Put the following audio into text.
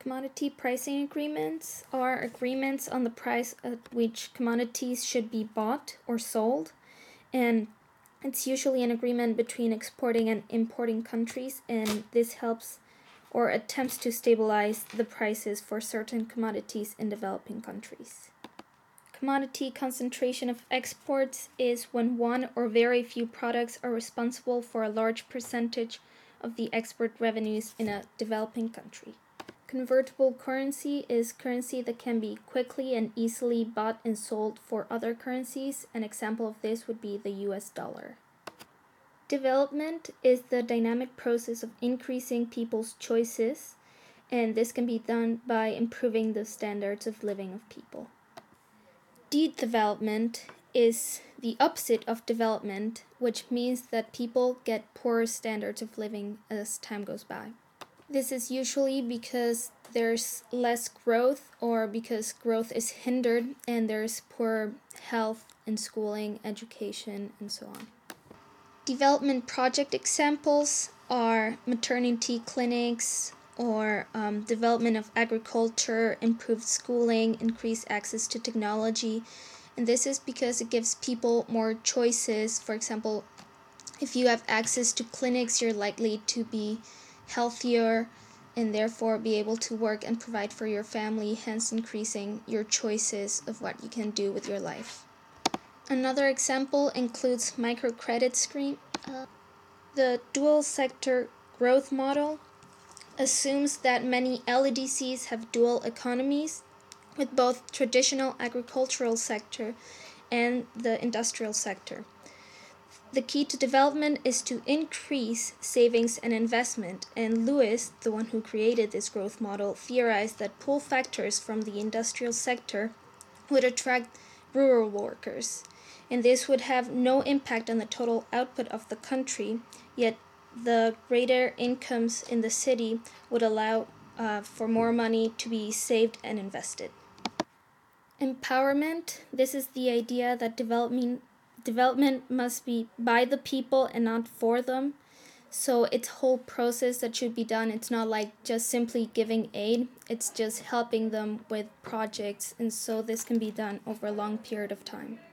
Commodity pricing agreements are agreements on the price at which commodities should be bought or sold, and it's usually an agreement between exporting and importing countries, and this helps or attempts to stabilize the prices for certain commodities in developing countries. Commodity concentration of exports is when one or very few products are responsible for a large percentage of the export revenues in a developing country. Convertible currency is currency that can be quickly and easily bought and sold for other currencies. An example of this would be the US dollar. Development is the dynamic process of increasing people's choices, and this can be done by improving the standards of living of people. Development is the opposite of development, which means that people get poorer standards of living as time goes by. This is usually because there's less growth or because growth is hindered and there's poor health and schooling, education, and so on. Development project examples are maternity clinics or development of agriculture, improved schooling, increased access to technology. And this is because it gives people more choices. For example, if you have access to clinics, you're likely to be healthier and therefore be able to work and provide for your family, hence increasing your choices of what you can do with your life. Another example includes microcredit scheme. The dual sector growth model assumes that many LDCs have dual economies with both traditional agricultural sector and the industrial sector. The key to development is to increase savings and investment, and Lewis, the one who created this growth model, theorized that pull factors from the industrial sector would attract rural workers, and this would have no impact on the total output of the country, yet the greater incomes in the city would allow for more money to be saved and invested. Empowerment. This is the idea that development must be by the people and not for them. So it's a whole process that should be done. It's not like just simply giving aid. It's just helping them with projects. And so this can be done over a long period of time.